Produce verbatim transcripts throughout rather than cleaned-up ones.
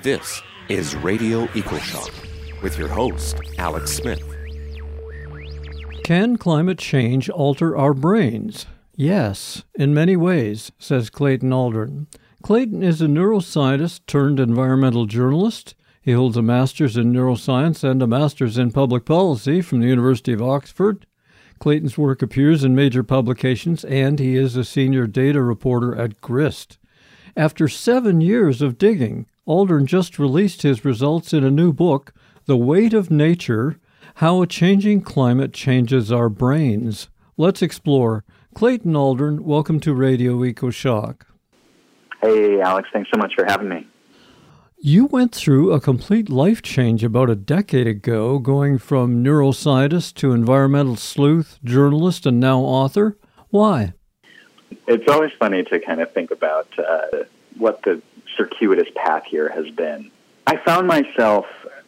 This is Radio EcoShock with your host, Alex Smith. Can climate change alter our brains? Yes, in many ways, says Clayton Aldrin. Clayton is a neuroscientist turned environmental journalist. He holds a master's in neuroscience and a master's in public policy from the University of Oxford. Clayton's work appears in major publications, and he is a senior data reporter at GRIST. After seven years of digging, Aldrin just released his results in a new book, The Weight of Nature, How a Changing Climate Changes Our Brains. Let's explore. Clayton Aldrin, welcome to Radio EcoShock. Hey, Alex, thanks so much for having me. You went through a complete life change about a decade ago, going from neuroscientist to environmental sleuth, journalist, and now author. Why? It's always funny to kind of think about uh, what the circuitous path here has been. I found myself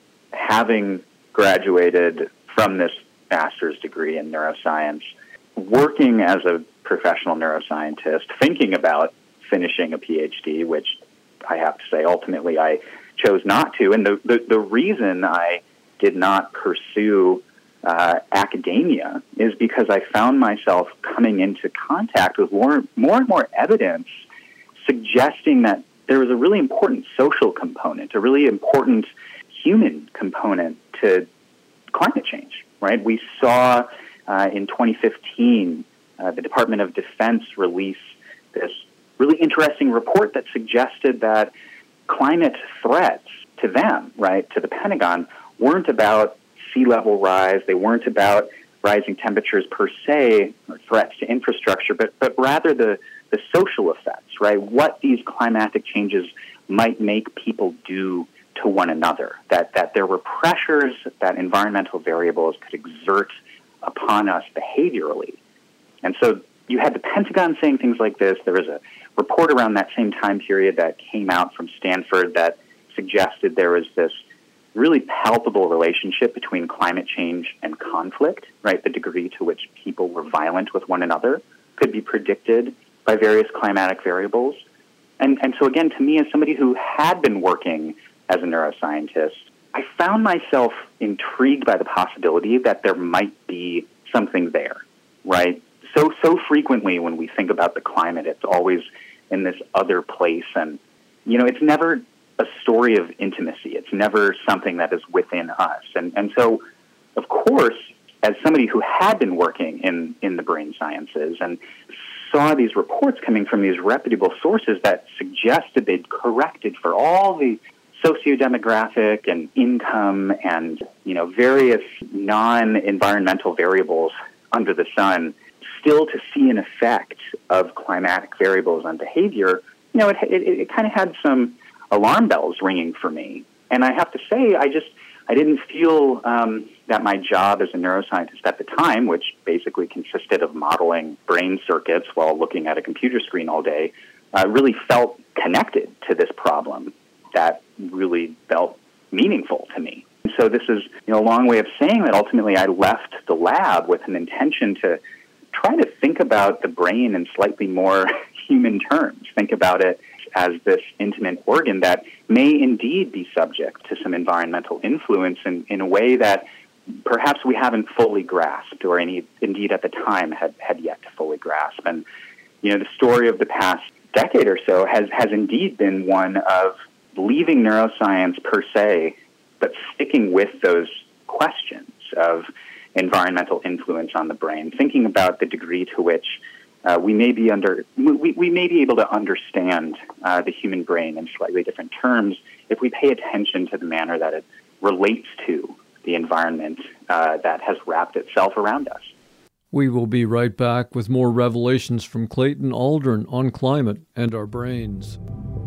having graduated from this master's degree in neuroscience, working as a professional neuroscientist, thinking about finishing a PhD, which I have to say, ultimately, I chose not to. And the, the, the reason I did not pursue uh, academia is because I found myself coming into contact with more, more and more evidence suggesting that there was a really important social component, a really important human component to climate change, right? We saw uh, in twenty fifteen, uh, the Department of Defense release this really interesting report that suggested that climate threats to them, right, to the Pentagon, weren't about sea level rise. They weren't about rising temperatures per se, or threats to infrastructure, but but rather the, the social effects, right, what these climatic changes might make people do to one another, that, that there were pressures that environmental variables could exert upon us behaviorally. And so you had the Pentagon saying things like this. There was a report around that same time period that came out from Stanford that suggested there was this really palpable relationship between climate change and conflict, right? The degree to which people were violent with one another could be predicted by various climatic variables. And, and so again, to me, as somebody who had been working as a neuroscientist, I found myself intrigued by the possibility that there might be something there, right? So, so frequently when we think about the climate, it's always in this other place. And, you know, it's never a story of intimacy. It's never something that is within us. And, and so, of course, as somebody who had been working in, in the brain sciences and saw these reports coming from these reputable sources that suggested they'd corrected for all the sociodemographic and income and, you know, various non-environmental variables under the sun, still to see an effect of climatic variables on behavior, you know, it, it, it kind of had some alarm bells ringing for me. And I have to say, I just, I didn't feel um, that my job as a neuroscientist at the time, which basically consisted of modeling brain circuits while looking at a computer screen all day, uh, really felt connected to this problem that really felt meaningful to me. And so this is, you know, a long way of saying that ultimately I left the lab with an intention to try to think about the brain in slightly more human terms. Think about it as this intimate organ that may indeed be subject to some environmental influence in, in a way that perhaps we haven't fully grasped or any, indeed at the time had, had yet to fully grasp. And, you know, the story of the past decade or so has, has indeed been one of leaving neuroscience per se, but sticking with those questions of environmental influence on the brain, thinking about the degree to which uh, we may be under we, we may be able to understand uh, the human brain in slightly different terms if we pay attention to the manner that it relates to the environment uh, that has wrapped itself around us. We will be right back with more revelations from Clayton Aldrin on climate and our brains.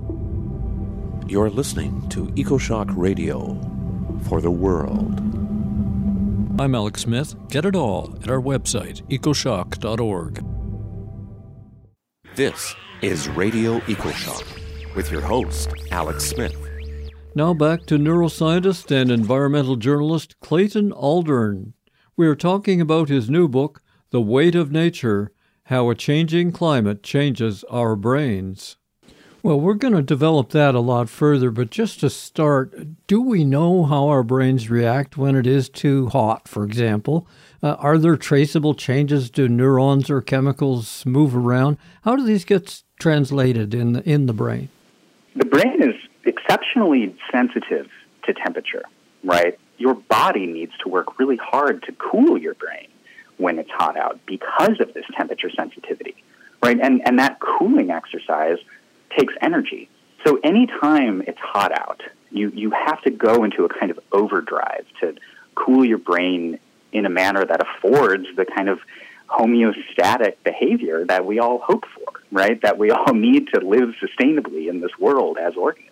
You're listening to EcoShock Radio for the world. I'm Alex Smith. Get it all at our website, ecoshock dot org. This is Radio EcoShock with your host, Alex Smith. Now back to neuroscientist and environmental journalist Clayton Aldrin. We are talking about his new book, The Weight of Nature, How a Changing Climate Changes Our Brains. Well, we're going to develop that a lot further, but just to start, do we know how our brains react when it is too hot, for example? Uh, are there traceable changes? Do neurons or chemicals move around? How do these get translated in the, in the brain? The brain is exceptionally sensitive to temperature, right? Your body needs to work really hard to cool your brain when it's hot out because of this temperature sensitivity, right? And and that cooling exercise takes energy. So anytime it's hot out, you, you have to go into a kind of overdrive to cool your brain in a manner that affords the kind of homeostatic behavior that we all hope for, right? That we all need to live sustainably in this world as organisms.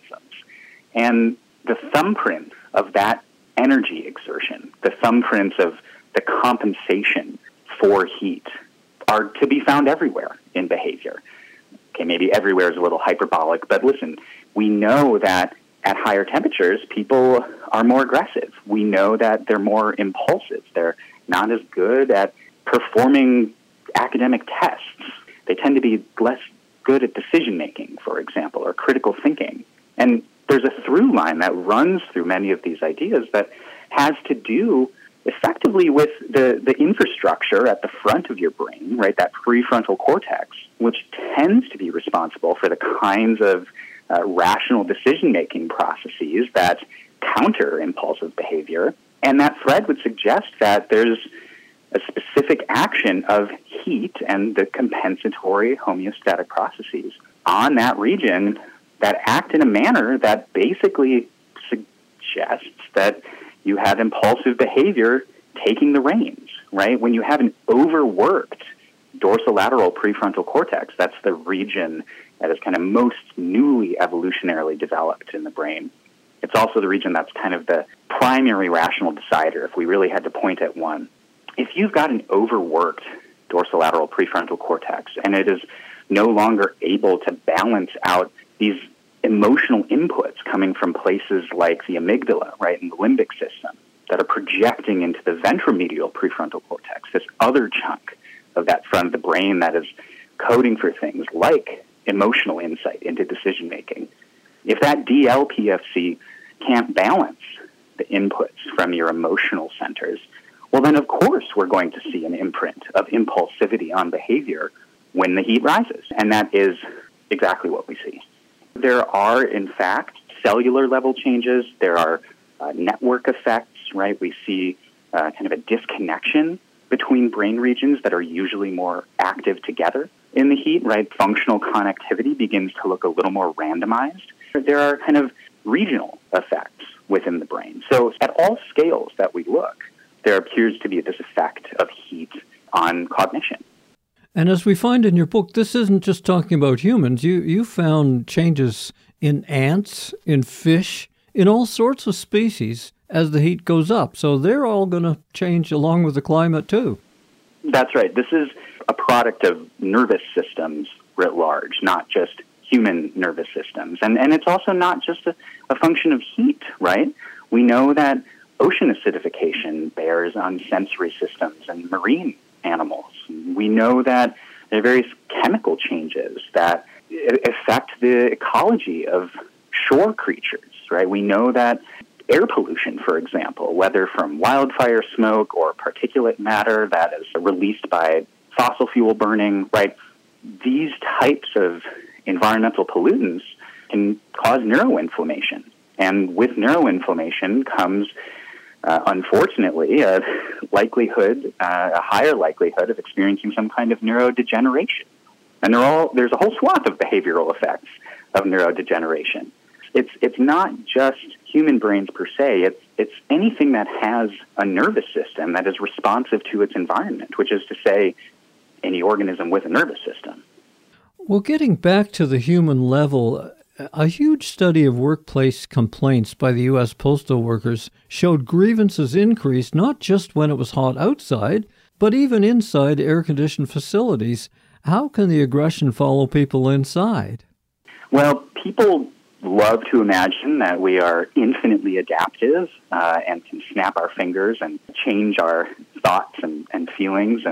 And the thumbprint of that energy exertion, the thumbprints of the compensation for heat, are to be found everywhere in behavior. Okay, maybe everywhere is a little hyperbolic, but listen, we know that at higher temperatures, people are more aggressive. We know that they're more impulsive. They're not as good at performing academic tests. They tend to be less good at decision-making, for example, or critical thinking. And there's a through line that runs through many of these ideas that has to do effectively with the, the infrastructure at the front of your brain, right, that prefrontal cortex, which tends to be responsible for the kinds of uh, rational decision-making processes that counter impulsive behavior. And that thread would suggest that there's a specific action of heat and the compensatory homeostatic processes on that region that act in a manner that basically suggests that you have impulsive behavior taking the reins, right? When you have an overworked dorsolateral prefrontal cortex, that's the region that is kind of most newly evolutionarily developed in the brain. It's also the region that's kind of the primary rational decider, if we really had to point at one. If you've got an overworked dorsolateral prefrontal cortex and it is no longer able to balance out these emotional inputs coming from places like the amygdala, right, and the limbic system that are projecting into the ventromedial prefrontal cortex, this other chunk of that front of the brain that is coding for things like emotional insight into decision-making. If that D L P F C can't balance the inputs from your emotional centers, well, then, of course, we're going to see an imprint of impulsivity on behavior when the heat rises. And that is exactly what we see. There are, in fact, cellular level changes. There are uh, network effects, right? We see uh, kind of a disconnection between brain regions that are usually more active together in the heat, right? Functional connectivity begins to look a little more randomized. There are kind of regional effects within the brain. So at all scales that we look, there appears to be this effect of heat on cognition. And as we find in your book, this isn't just talking about humans. You you found changes in ants, in fish, in all sorts of species as the heat goes up. So they're all going to change along with the climate too. That's right. This is a product of nervous systems writ large, not just human nervous systems. And and it's also not just a, a function of heat, right? We know that ocean acidification bears on sensory systems and marine animals. We know that there are various chemical changes that affect the ecology of shore creatures, right? We know that air pollution, for example, whether from wildfire smoke or particulate matter that is released by fossil fuel burning, right? These types of environmental pollutants can cause neuroinflammation. And with neuroinflammation comes Uh, unfortunately, a likelihood, uh, a higher likelihood of experiencing some kind of neurodegeneration. And there all, there's a whole swath of behavioral effects of neurodegeneration. It's it's not just human brains per se. It's it's anything that has a nervous system that is responsive to its environment, which is to say, any organism with a nervous system. Well, getting back to the human level, a huge study of workplace complaints by the U S postal workers showed grievances increased not just when it was hot outside, but even inside air-conditioned facilities. How can the aggression follow people inside? Well, people love to imagine that we are infinitely adaptive uh, and can snap our fingers and change our thoughts and, and feelings and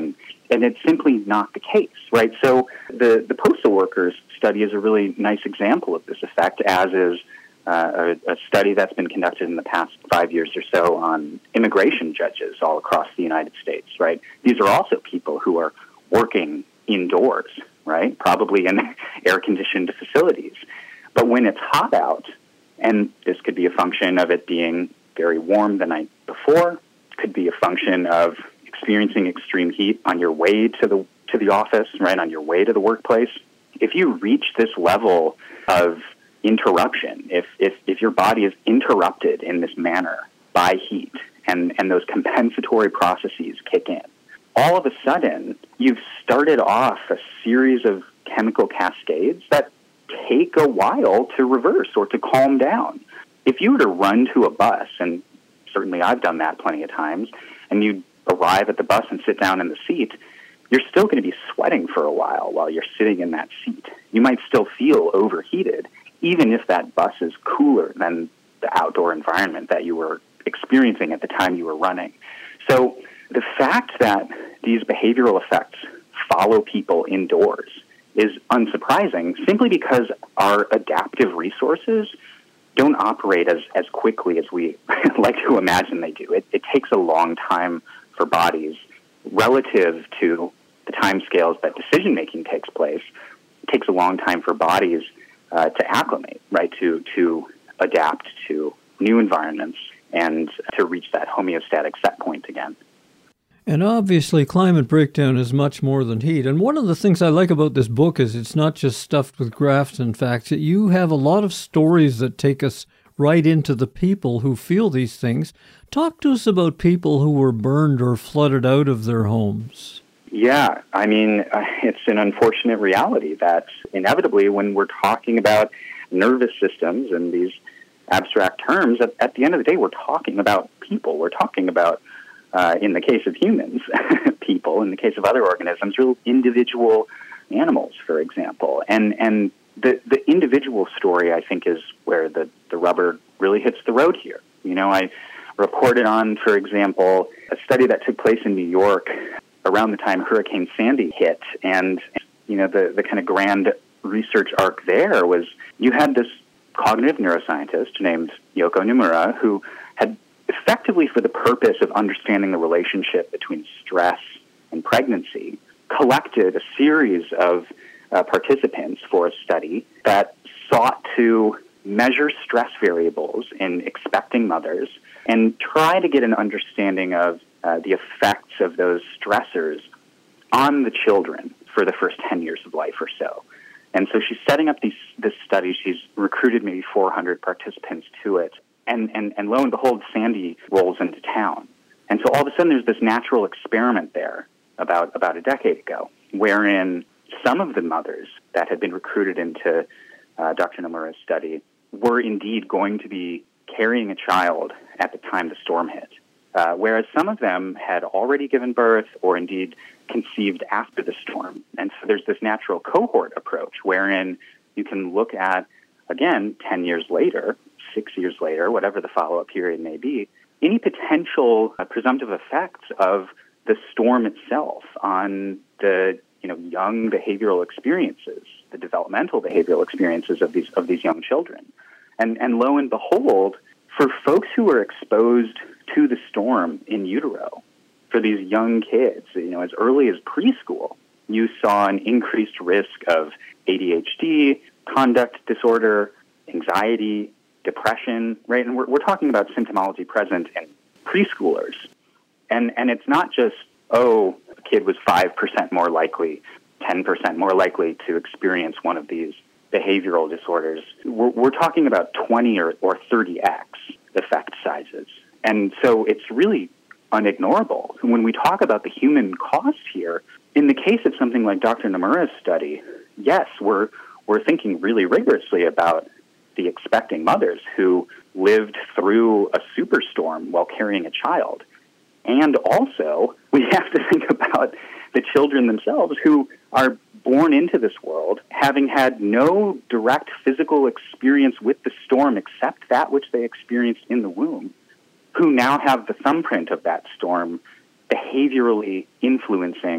and it's simply not the case, right? So the, the postal workers study is a really nice example of this effect, as is uh, a, a study that's been conducted in the past five years or so on immigration judges all across the United States, right? These are also people who are working indoors, right? Probably in air-conditioned facilities. But when it's hot out, and this could be a function of it being very warm the night before, could be a function of experiencing extreme heat on your way to the to the office, right, on your way to the workplace. If you reach this level of interruption, if if, if your body is interrupted in this manner by heat, and, and those compensatory processes kick in, all of a sudden you've started off a series of chemical cascades that take a while to reverse or to calm down. If you were to run to a bus, and certainly I've done that plenty of times, and you arrive at the bus and sit down in the seat, you're still going to be sweating for a while while you're sitting in that seat. You might still feel overheated, even if that bus is cooler than the outdoor environment that you were experiencing at the time you were running. So the fact that these behavioral effects follow people indoors is unsurprising, simply because our adaptive resources don't operate as, as quickly as we like to imagine they do. It, it takes a long time for bodies, relative to the timescales that decision-making takes place. It takes a long time for bodies uh, to acclimate, right, to, to adapt to new environments and to reach that homeostatic set point again. And obviously, climate breakdown is much more than heat. And one of the things I like about this book is it's not just stuffed with graphs and facts. You have a lot of stories that take us right into the people who feel these things. Talk to us about people who were burned or flooded out of their homes. Yeah, I mean, uh, it's an unfortunate reality that inevitably when we're talking about nervous systems and these abstract terms, at, at the end of the day, we're talking about people. We're talking about Uh, in the case of humans, people, in the case of other organisms, real individual animals, for example. And and the, the individual story, I think, is where the, the rubber really hits the road here. You know, I reported on, for example, a study that took place in New York around the time Hurricane Sandy hit. And, you know, the, the kind of grand research arc there was you had this cognitive neuroscientist named Yoko Nomura who had effectively, for the purpose of understanding the relationship between stress and pregnancy, collected a series of uh, participants for a study that sought to measure stress variables in expecting mothers and try to get an understanding of uh, the effects of those stressors on the children for the first ten years of life or so. And so she's setting up these, this study. She's recruited maybe four hundred participants to it. And, and, and lo and behold, Sandy rolls into town. And so all of a sudden there's this natural experiment there about, about a decade ago, wherein some of the mothers that had been recruited into uh, Doctor Nomura's study were indeed going to be carrying a child at the time the storm hit, uh, whereas some of them had already given birth or indeed conceived after the storm. And so there's this natural cohort approach wherein you can look at, again, ten years later, six years later, whatever the follow-up period may be, any potential uh, presumptive effects of the storm itself on the you know young behavioral experiences, the developmental behavioral experiences of these of these young children. And and lo and behold, for folks who were exposed to the storm in utero, for these young kids, you know, as early as preschool, you saw an increased risk of A D H D, conduct disorder, anxiety, depression, right? And we're, we're talking about symptomology present in preschoolers. And and it's not just, oh, a kid was five percent more likely, ten percent more likely to experience one of these behavioral disorders. We're, we're talking about twenty or, or thirty x effect sizes. And so it's really unignorable. When we talk about the human cost here, in the case of something like Doctor Nomura's study, yes, we're we're thinking really rigorously about the expecting mothers who lived through a superstorm while carrying a child. And also, we have to think about the children themselves who are born into this world having had no direct physical experience with the storm except that which they experienced in the womb, who now have the thumbprint of that storm behaviorally influencing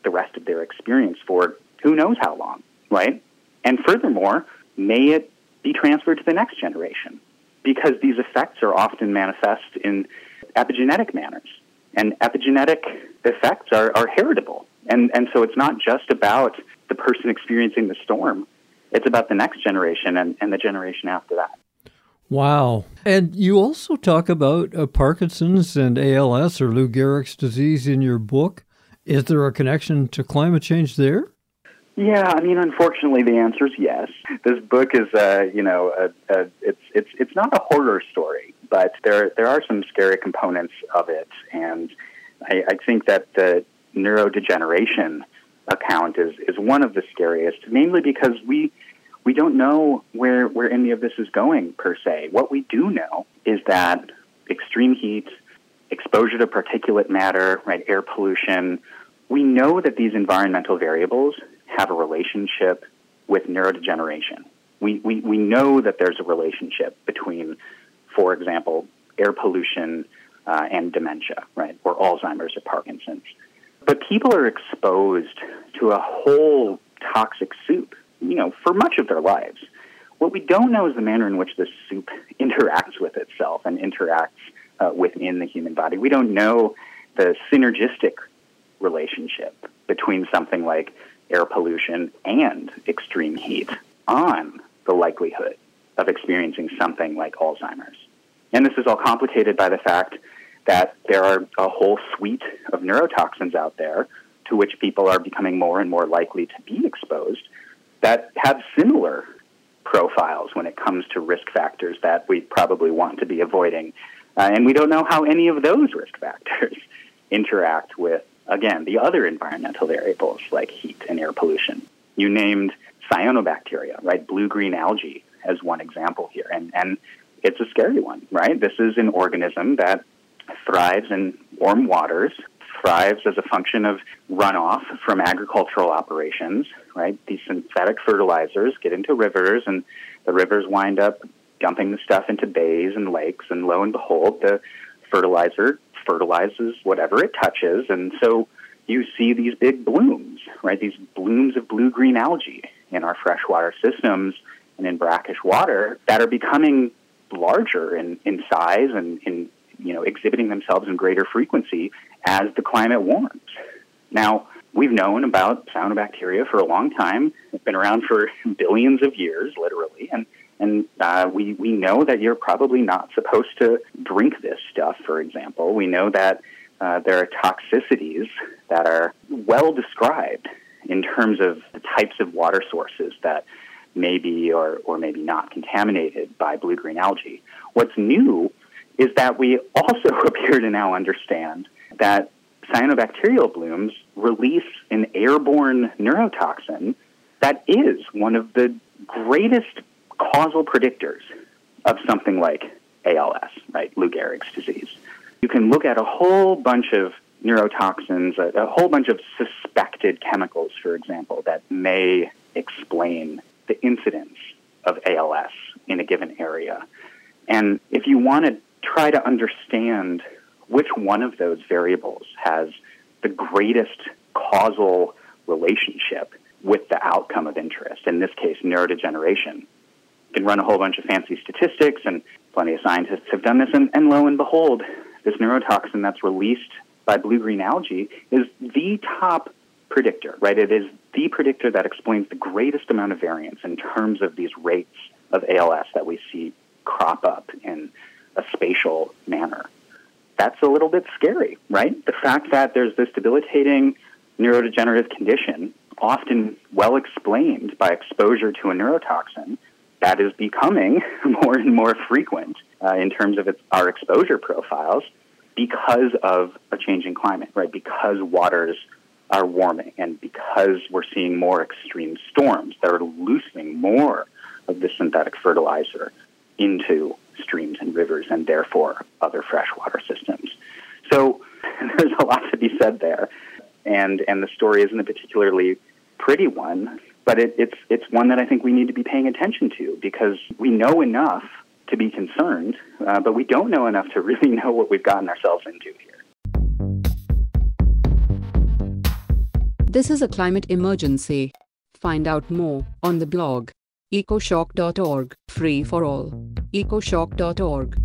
the rest of their experience for who knows how long, right? And furthermore, may it be transferred to the next generation? Because these effects are often manifest in epigenetic manners. And epigenetic effects are, are heritable. And, and so it's not just about the person experiencing the storm. It's about the next generation and, and the generation after that. Wow. And you also talk about uh, Parkinson's and A L S, or Lou Gehrig's disease, in your book. Is there a connection to climate change there? Yeah, I mean, unfortunately, the answer is yes. This book is, uh, you know, a, a, it's it's it's not a horror story, but there there are some scary components of it, and I, I think that the neurodegeneration account is, is one of the scariest, mainly because we we don't know where where any of this is going per se. What we do know is that extreme heat, exposure to particulate matter, right, air pollution, we know that these environmental variables have a relationship with neurodegeneration. We, we we know that there's a relationship between, for example, air pollution uh, and dementia, right, or Alzheimer's or Parkinson's. But people are exposed to a whole toxic soup, you know, for much of their lives. What we don't know is the manner in which this soup interacts with itself and interacts uh, within the human body. We don't know the synergistic relationship between something like air pollution and extreme heat on the likelihood of experiencing something like Alzheimer's. And this is all complicated by the fact that there are a whole suite of neurotoxins out there to which people are becoming more and more likely to be exposed that have similar profiles when it comes to risk factors that we probably want to be avoiding. Uh, and we don't know how any of those risk factors interact with, again, the other environmental variables like heat and air pollution. You named cyanobacteria, right? Blue-green algae as one example here. And, and it's a scary one, right? This is an organism that thrives in warm waters, thrives as a function of runoff from agricultural operations, right? These synthetic fertilizers get into rivers, and the rivers wind up dumping the stuff into bays and lakes, and lo and behold, the fertilizer fertilizes whatever it touches, and so you see these big blooms, right? These blooms of blue-green algae in our freshwater systems and in brackish water that are becoming larger in, in size and in, you know, exhibiting themselves in greater frequency as the climate warms. Now, we've known about cyanobacteria for a long time. It's been around for billions of years, literally, and And uh, we, we know that you're probably not supposed to drink this stuff, for example. We know that uh, there are toxicities that are well described in terms of the types of water sources that may be or, or maybe not contaminated by blue-green algae. What's new is that we also appear to now understand that cyanobacterial blooms release an airborne neurotoxin that is one of the greatest causal predictors of something like A L S, right, Lou Gehrig's disease. You can look at a whole bunch of neurotoxins, a, a whole bunch of suspected chemicals, for example, that may explain the incidence of A L S in a given area. And if you want to try to understand which one of those variables has the greatest causal relationship with the outcome of interest, in this case, neurodegeneration, you can run a whole bunch of fancy statistics, and plenty of scientists have done this, and, and lo and behold, this neurotoxin that's released by blue-green algae is the top predictor, right? It is the predictor that explains the greatest amount of variance in terms of these rates of A L S that we see crop up in a spatial manner. That's a little bit scary, right? The fact that there's this debilitating neurodegenerative condition, often well explained by exposure to a neurotoxin, that is becoming more and more frequent uh, in terms of its, our exposure profiles because of a changing climate, right? Because waters are warming and because we're seeing more extreme storms that are loosening more of the synthetic fertilizer into streams and rivers and therefore other freshwater systems. So there's a lot to be said there. And, and the story isn't a particularly pretty one, but it, it's it's one that I think we need to be paying attention to because we know enough to be concerned, uh, but we don't know enough to really know what we've gotten ourselves into here. This is a climate emergency. Find out more on the blog ecoshock dot org, free for all. ecoshock dot org.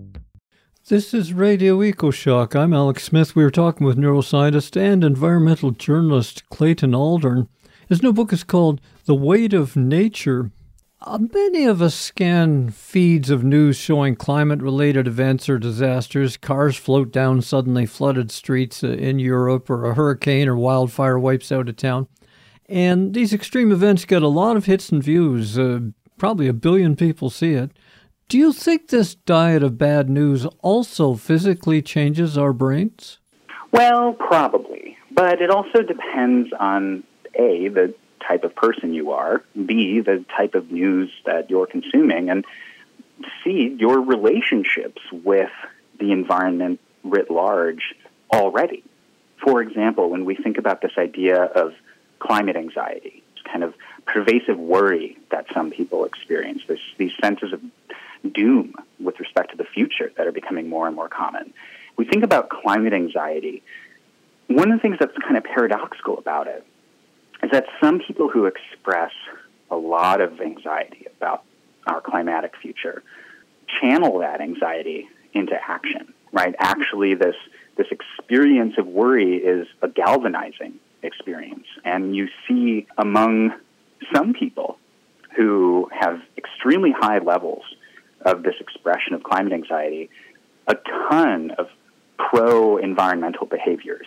This is Radio EcoShock. I'm Alex Smith. We were talking with neuroscientist and environmental journalist Clayton Aldern. His new book is called The Weight of Nature. Uh, many of us scan feeds of news showing climate-related events or disasters. Cars float down suddenly flooded streets uh, in Europe, or a hurricane or wildfire wipes out a town. And these extreme events get a lot of hits and views. Uh, probably a billion people see it. Do you think this diet of bad news also physically changes our brains? Well, probably. But it also depends on, A, the type of person you are, B, the type of news that you're consuming, and C, your relationships with the environment writ large already. For example, when we think about this idea of climate anxiety, it's kind of pervasive worry that some people experience, this, these senses of doom with respect to the future that are becoming more and more common. We think about climate anxiety. One of the things that's kind of paradoxical about it is that some people who express a lot of anxiety about our climatic future channel that anxiety into action, right? Actually, this, this experience of worry is a galvanizing experience. And you see among some people who have extremely high levels of this expression of climate anxiety, a ton of pro-environmental behaviors.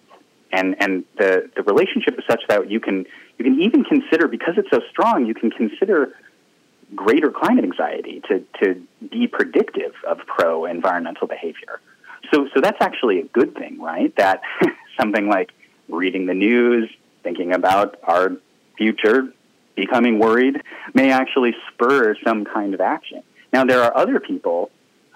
And and the, the relationship is such that you can you can even consider, because it's so strong, you can consider greater climate anxiety to, to be predictive of pro-environmental behavior. So so that's actually a good thing, right? That something like reading the news, thinking about our future, becoming worried, may actually spur some kind of action. Now, there are other people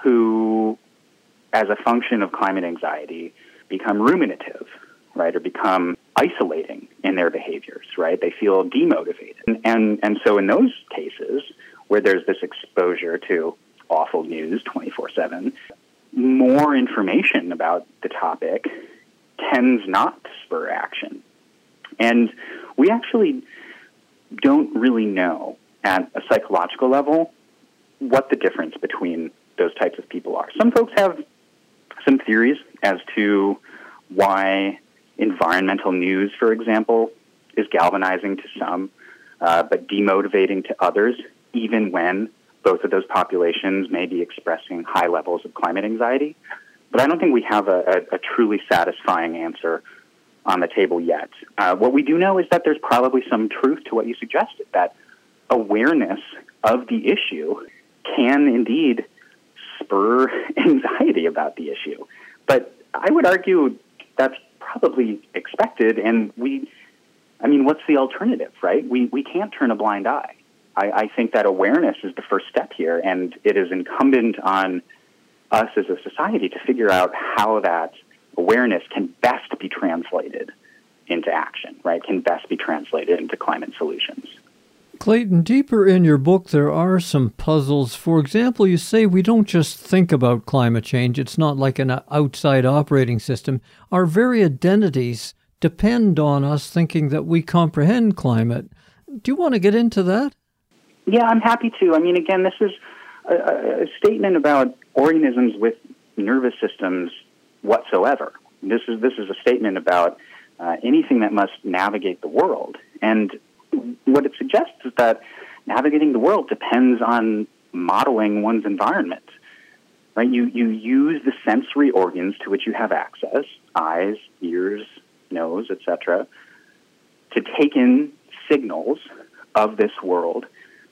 who, as a function of climate anxiety, become ruminative, right, or become isolating in their behaviors, right? They feel demotivated. And, and, and so in those cases, where there's this exposure to awful news twenty-four seven, more information about the topic tends not to spur action. And we actually don't really know at a psychological level what the difference between those types of people are. Some folks have some theories as to why environmental news, for example, is galvanizing to some, uh, but demotivating to others, even when both of those populations may be expressing high levels of climate anxiety. But I don't think we have a, a, a truly satisfying answer on the table yet. Uh, what we do know is that there's probably some truth to what you suggested, that awareness of the issue can indeed spur anxiety about the issue. But I would argue that's probably expected, and we, I mean, what's the alternative, right? We we can't turn a blind eye. I, I think that awareness is the first step here, and it is incumbent on us as a society to figure out how that awareness can best be translated into action, right? Can best be translated into climate solutions. Clayton, deeper in your book, there are some puzzles. For example, you say we don't just think about climate change. It's not like an outside operating system. Our very identities depend on us thinking that we comprehend climate. Do you want to get into that? Yeah, I'm happy to. I mean, again, this is a, a statement about organisms with nervous systems whatsoever. This is this is a statement about uh, anything that must navigate the world. And what it suggests is that navigating the world depends on modeling one's environment. Right? You you use the sensory organs to which you have access, eyes, ears, nose, et cetera, to take in signals of this world.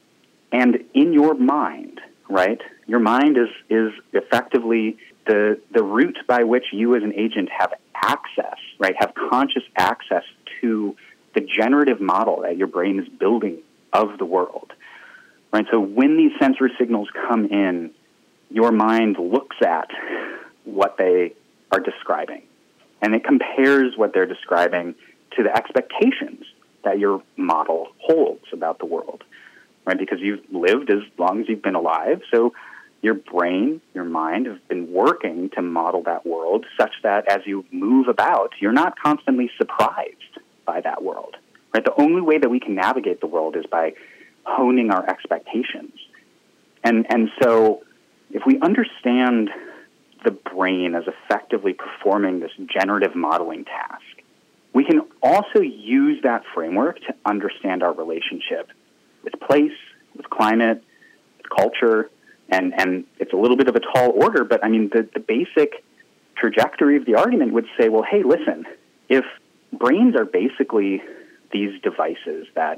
And in your mind, right, your mind is, is effectively the the route by which you as an agent have access, right, have conscious access to the generative model that your brain is building of the world. Right? So when these sensory signals come in, your mind looks at what they are describing, and it compares what they're describing to the expectations that your model holds about the world, right? Because you've lived as long as you've been alive, so your brain, your mind have been working to model that world such that as you move about, you're not constantly surprised by that world. Right? The only way that we can navigate the world is by honing our expectations. And and so if we understand the brain as effectively performing this generative modeling task, we can also use that framework to understand our relationship with place, with climate, with culture, and, and it's a little bit of a tall order, but I mean, the, the basic trajectory of the argument would say, well, hey, listen, if brains are basically these devices that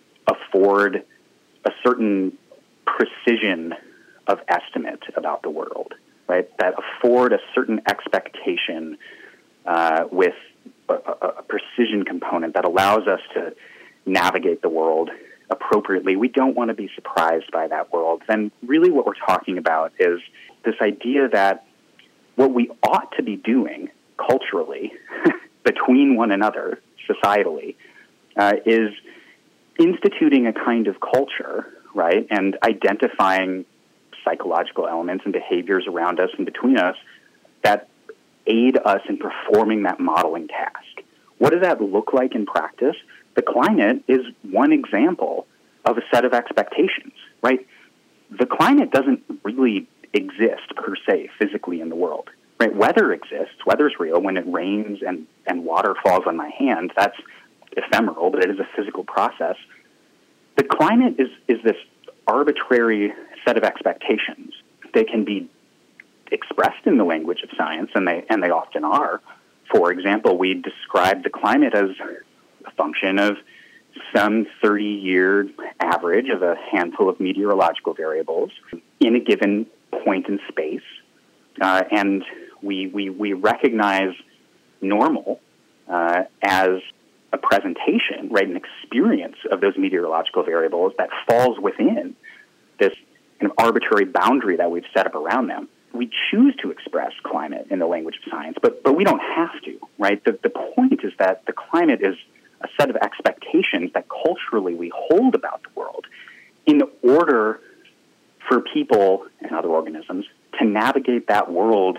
afford a certain precision of estimate about the world, right, that afford a certain expectation uh, with a, a precision component that allows us to navigate the world appropriately, we don't want to be surprised by that world, then really what we're talking about is this idea that what we ought to be doing culturally between one another, societally, uh, is instituting a kind of culture, right, and identifying psychological elements and behaviors around us and between us that aid us in performing that modeling task. What does that look like in practice? The climate is one example of a set of expectations, right? The climate doesn't really exist per se physically in the world, right? Weather exists. Weather's real. When it rains and, and water falls on my hand, that's ephemeral, but it is a physical process. The climate is, is this arbitrary set of expectations. They can be expressed in the language of science, and they and they often are. For example, we describe the climate as a function of some thirty-year average of a handful of meteorological variables in a given point in space, uh, and we, we we recognize normal uh, as a presentation, right, an experience of those meteorological variables that falls within this kind of arbitrary boundary that we've set up around them. We choose to express climate in the language of science, but but we don't have to, right? The, the point is that the climate is a set of expectations that culturally we hold about the world in order for people and other organisms to navigate that world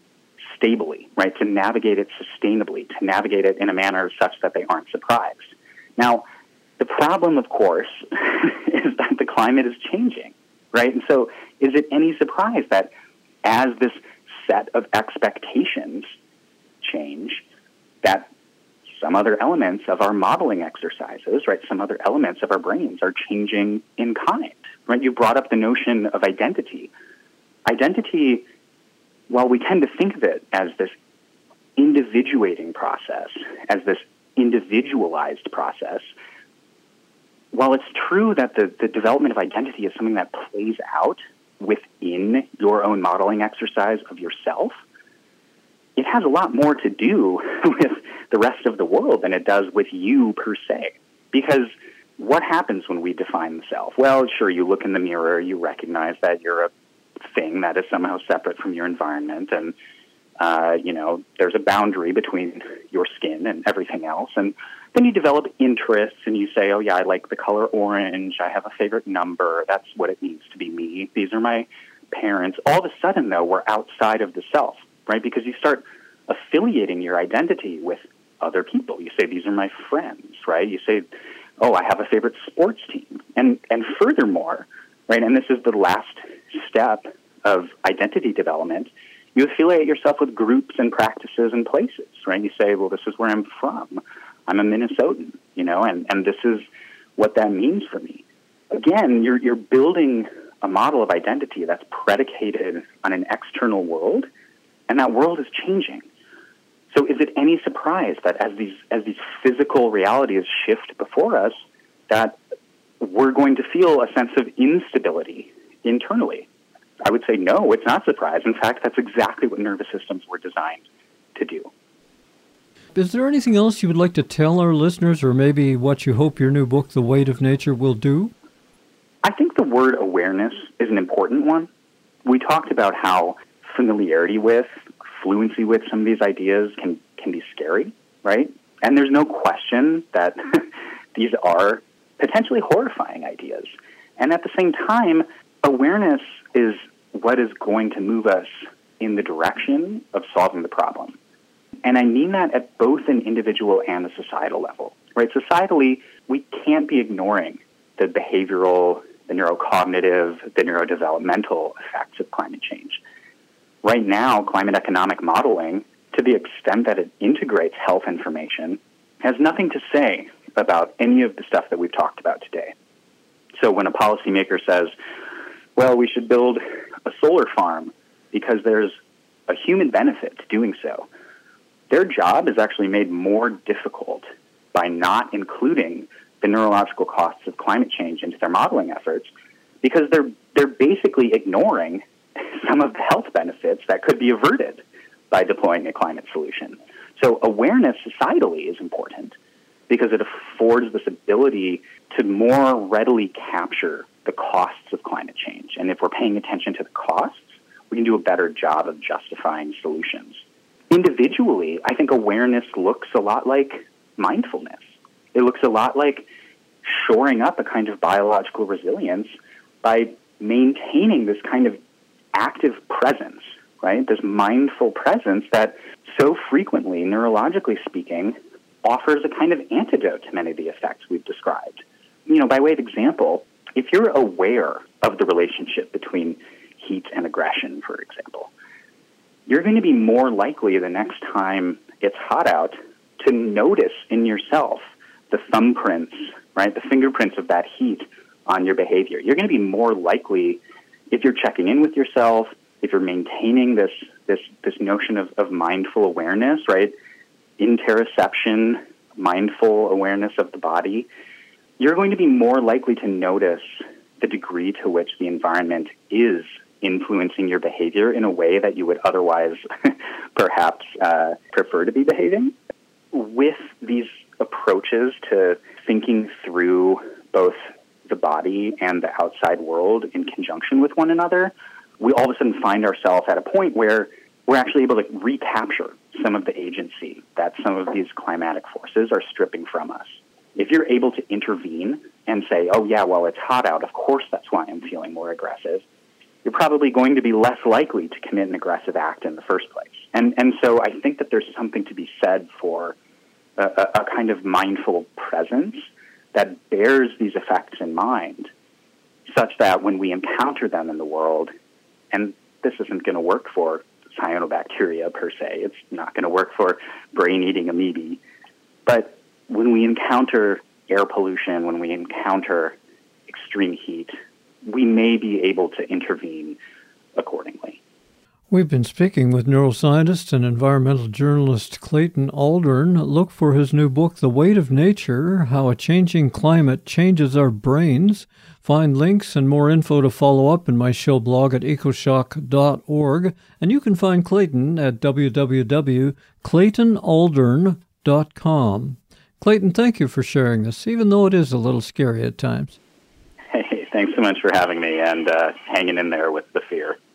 stably, right? To navigate it sustainably, to navigate it in a manner such that they aren't surprised. Now, the problem, of course, is that the climate is changing, right? And so is it any surprise that as this set of expectations change, that some other elements of our modeling exercises, right, some other elements of our brains are changing in kind, right? You brought up the notion of identity. Identity, while we tend to think of it as this individuating process, as this individualized process, while it's true that the, the development of identity is something that plays out within your own modeling exercise of yourself, it has a lot more to do with the rest of the world than it does with you per se. Because what happens when we define the self? Well, sure, you look in the mirror, you recognize that you're a thing that is somehow separate from your environment, and uh, you know, there's a boundary between your skin and everything else, and then you develop interests, and you say, oh yeah, I like the color orange, I have a favorite number, that's what it means to be me, these are my parents. All of a sudden, though, we're outside of the self, right? Because you start affiliating your identity with other people. You say, these are my friends, right? You say, oh, I have a favorite sports team. And and furthermore, right, and this is the last step of identity development, you affiliate yourself with groups and practices and places, right? You say, well, this is where I'm from. I'm a Minnesotan, you know, and, and this is what that means for me. Again, you're you're building a model of identity that's predicated on an external world, and that world is changing. So is it any surprise that as these as these physical realities shift before us, that we're going to feel a sense of instability internally? I would say no, it's not surprise. In fact, that's exactly what nervous systems were designed to do. Is there anything else you would like to tell our listeners, or maybe what you hope your new book, The Weight of Nature, will do? I think the word awareness is an important one. We talked about how familiarity with, fluency with some of these ideas can, can be scary, right? And there's no question that these are potentially horrifying ideas. And at the same time, awareness is what is going to move us in the direction of solving the problem. And I mean that at both an individual and a societal level, right? Societally, we can't be ignoring the behavioral, the neurocognitive, the neurodevelopmental effects of climate change. Right now, climate economic modeling, to the extent that it integrates health information, has nothing to say about any of the stuff that we've talked about today. So when a policymaker says, well, we should build a solar farm because there's a human benefit to doing so, their job is actually made more difficult by not including the neurological costs of climate change into their modeling efforts, because they're they're basically ignoring some of the health benefits that could be averted by deploying a climate solution. So awareness societally is important because it affords this ability to more readily capture the costs of climate change. And if we're paying attention to the costs, we can do a better job of justifying solutions. Individually, I think awareness looks a lot like mindfulness. It looks a lot like shoring up a kind of biological resilience by maintaining this kind of active presence, right? This mindful presence that so frequently, neurologically speaking, offers a kind of antidote to many of the effects we've described. You know, by way of example, if you're aware of the relationship between heat and aggression, for example, you're going to be more likely the next time it's hot out to notice in yourself the thumbprints, right, the fingerprints of that heat on your behavior. You're going to be more likely, if you're checking in with yourself, if you're maintaining this this this notion of, of mindful awareness, right, interoception, mindful awareness of the body, you're going to be more likely to notice the degree to which the environment is influencing your behavior in a way that you would otherwise perhaps uh, prefer to be behaving. With these approaches to thinking through both the body and the outside world in conjunction with one another, we all of a sudden find ourselves at a point where we're actually able to recapture some of the agency that some of these climatic forces are stripping from us. If you're able to intervene and say, oh yeah, well, it's hot out, of course that's why I'm feeling more aggressive, you're probably going to be less likely to commit an aggressive act in the first place. And and so I think that there's something to be said for a, a, a kind of mindful presence that bears these effects in mind, such that when we encounter them in the world, and this isn't going to work for cyanobacteria per se, it's not going to work for brain-eating amoebae, but when we encounter air pollution, when we encounter extreme heat, we may be able to intervene accordingly. We've been speaking with neuroscientist and environmental journalist Clayton Aldern. Look for his new book, The Weight of Nature, How a Changing Climate Changes Our Brains. Find links and more info to follow up in my show blog at ecoshock dot org. And you can find Clayton at w w w dot clayton aldern dot com. Clayton, thank you for sharing this, even though it is a little scary at times. Hey, thanks so much for having me and uh, hanging in there with the fear.